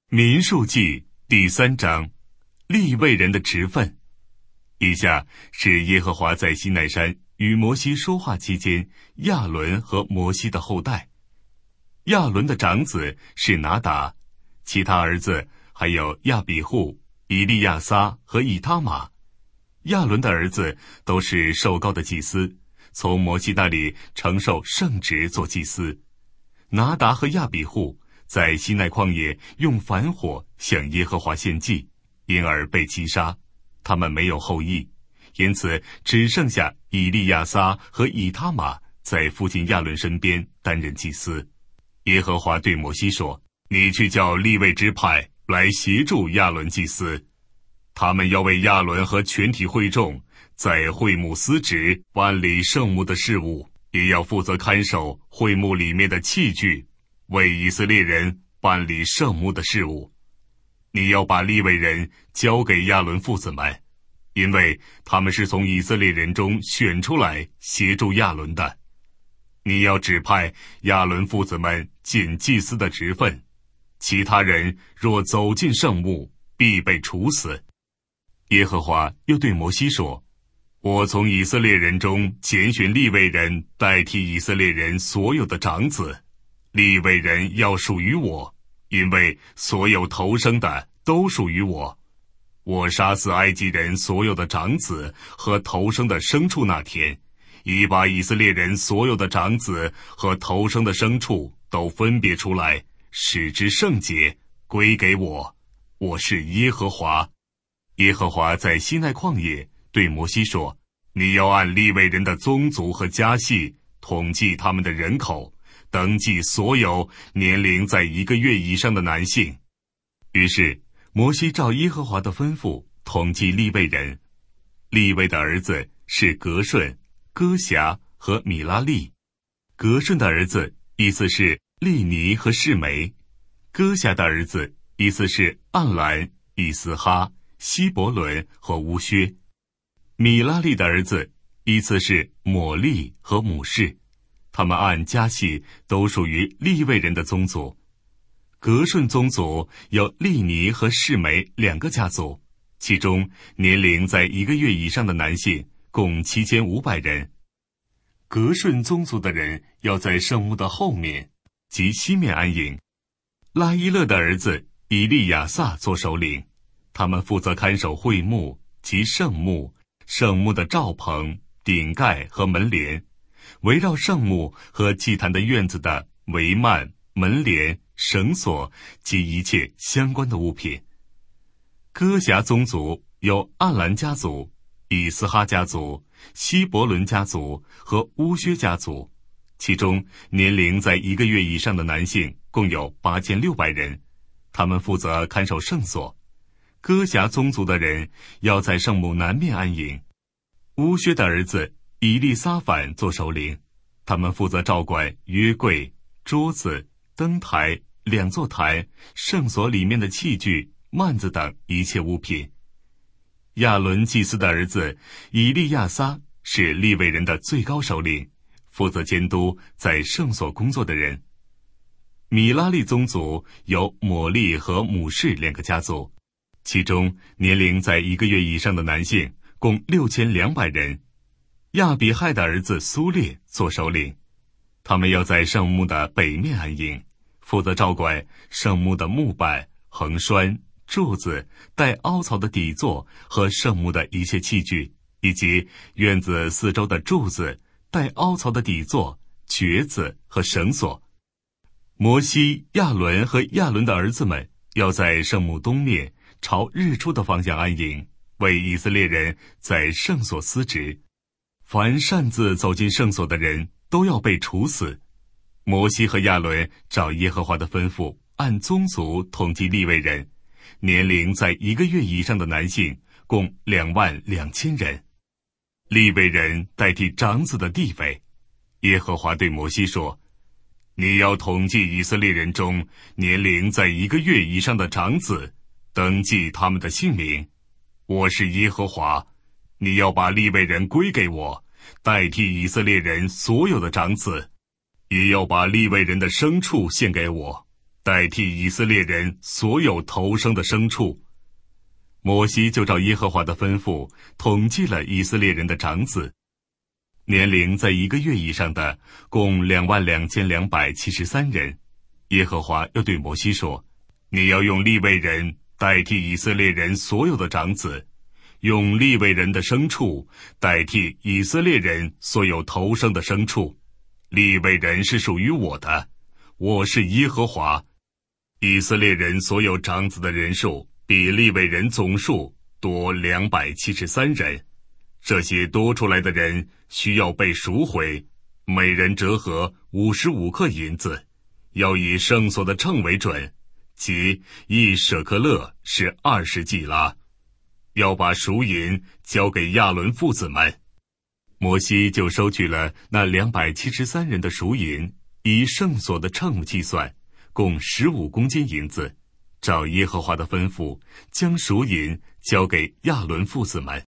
民数记第3章，利未人的职分。以下是耶和华在西奈山与摩西说话期间亚伦和摩西的后代。亚伦的长子是拿达，其他儿子还有亚比户、以利亚撒和以他玛。亚伦的儿子都是受膏的祭司，从摩西那里承受圣职做祭司。拿达和亚比户在西奈旷野用凡火向耶和华献祭，因而被击杀，他们没有后裔，因此只剩下以利亚撒和以他玛在父亲亚伦身边担任祭司。耶和华对摩西说：你去叫利未支派来协助亚伦祭司，他们要为亚伦和全体会众在会幕司职办理圣幕的事务，也要负责看守会幕里面的器具，为以色列人办理圣幕的事务。你要把利未人交给亚伦父子们，因为他们是从以色列人中选出来协助亚伦的。你要指派亚伦父子们尽祭司的职分，其他人若走进圣幕，必被处死。耶和华又对摩西说：我从以色列人中拣选利未人代替以色列人所有的长子，利未人要属于我，因为所有头生的都属于我。我杀死埃及人所有的长子和头生的牲畜那天，已把以色列人所有的长子和头生的牲畜都分别出来，使之圣洁，归给我。我是耶和华。耶和华在西奈旷野对摩西说：你要按利未人的宗族和家系统计他们的人口，登记所有年龄在1个月以上的男性。于是摩西照耶和华的吩咐统计利未人。利未的儿子是革顺、哥辖和米拉利。革顺的儿子意思是利尼和示梅。哥辖的儿子意思是暗兰、以斯哈、希伯伦和乌薛。米拉利的儿子依次是抹利和母士，他们按家系都属于利未人的宗族。革顺宗族有利尼和示梅2个家族，其中年龄在1个月以上的男性共7500人。革顺宗族的人要在圣幕的后面及西面安营。拉伊勒的儿子以利亚撒做首领，他们负责看守会幕及圣幕、圣幕的罩棚、顶盖和门帘，围绕圣幕和祭坛的院子的帷幔、门帘、绳索及一切相关的物品。哥辖宗族有暗兰家族、以斯哈家族、希伯伦家族和乌薛家族，其中年龄在1个月以上的男性共有8600人，他们负责看守圣所。哥辖宗族的人要在圣幕南面安营。乌薛的儿子以利撒反做首领，他们负责照管约柜、桌子、灯台、2座坛、圣所里面的器具、幔子等一切物品。亚伦祭司的儿子以利亚撒是利未人的最高首领，负责监督在圣所工作的人。米拉利宗族有抹利和母士2个家族，其中年龄在1个月以上的男性共6200人。亚比亥的儿子苏列做首领，他们要在圣幕的北面安营，负责照管圣幕的木板、横栓、柱子、带凹槽的底座和圣幕的一切器具，以及院子四周的柱子、带凹槽的底座、橛子和绳索。摩西、亚伦和亚伦的儿子们要在圣幕东面朝日出的方向安营，为以色列人在圣所司职。凡擅自走进圣所的人都要被处死。摩西和亚伦照耶和华的吩咐，按宗族统计利未人，年龄在1个月以上的男性共22000人。利未人代替长子的地位。耶和华对摩西说：你要统计以色列人中年龄在1个月以上的长子，登记他们的姓名。我是耶和华，你要把利未人归给我，代替以色列人所有的长子，也要把利未人的牲畜献给我。 代替以色列人所有头生的牲畜。摩西就照耶和华的吩咐，统计了以色列人的长子，年龄在1个月以上的共22273人。耶和华又对摩西说，你要用利未人代替以色列人所有的长子，用利未人的牲畜代替以色列人所有头生的牲畜。利未人是属于我的，我是耶和华。以色列人所有长子的人数比利未人总数多273人。这些多出来的人需要被赎回，每人折合55克银子，要以圣所的秤为准，即1舍克勒是20季拉。要把赎银交给亚伦父子们。摩西就收取了那273人的赎银，以圣所的秤计算，共15公斤银子，照耶和华的吩咐，将赎银交给亚伦父子们。